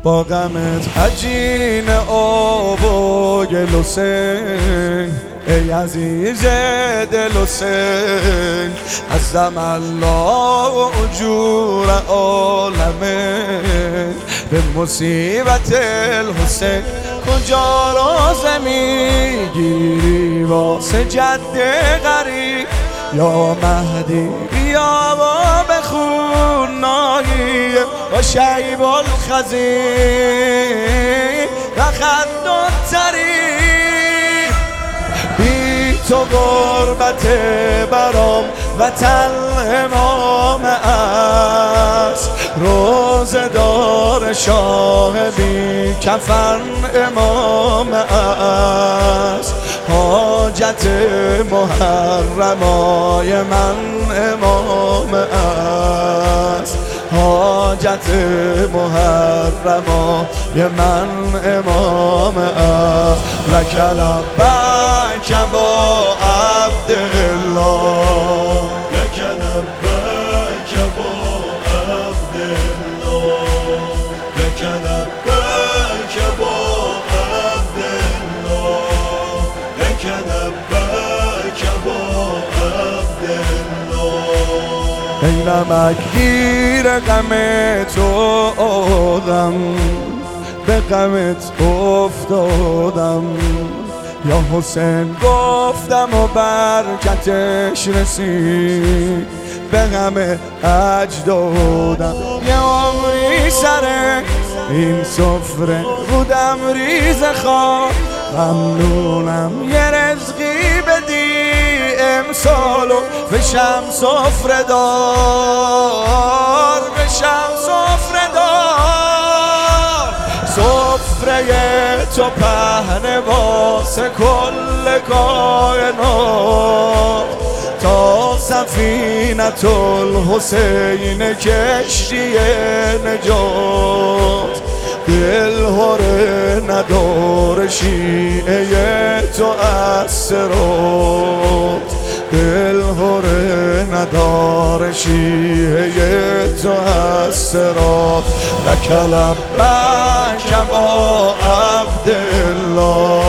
با غمت عجین آب و گل و سنگ ای عزیز دل و سنگ عظم الله اجور عالمه به مصیبت الحسین کجا راز میگیری واسه جد غریب یا مهدی بیا و بخون ناهیه و شیب الخزین و خد و طریق بی تو غربت برام وطن امام است روزه دار شاه بی کفن امام است حاجت محرمای من امام است حاجت محرمای من امام است لک لبیک با عبدالله لک لبیک با عبدالله لک لبیک با عبدالله لک لبیک با عبدالله ای نمکگیر غم تو آدم به غمت افتادم یا حسین گفتم و برکتش رسید به غم اجدادم یه عمری سر این سفره بودم ریز خواب ممنونم یه رزقی بدی امسالو بشم سفره دار بشم سفره دار سفره تو پهن واسه کل کائنات تا سفینة الحسین کشتی نجات دل هره نداره شیعه تو اسرات دل هره نداره شیعه تو اسرات لک لبیک با عبدالله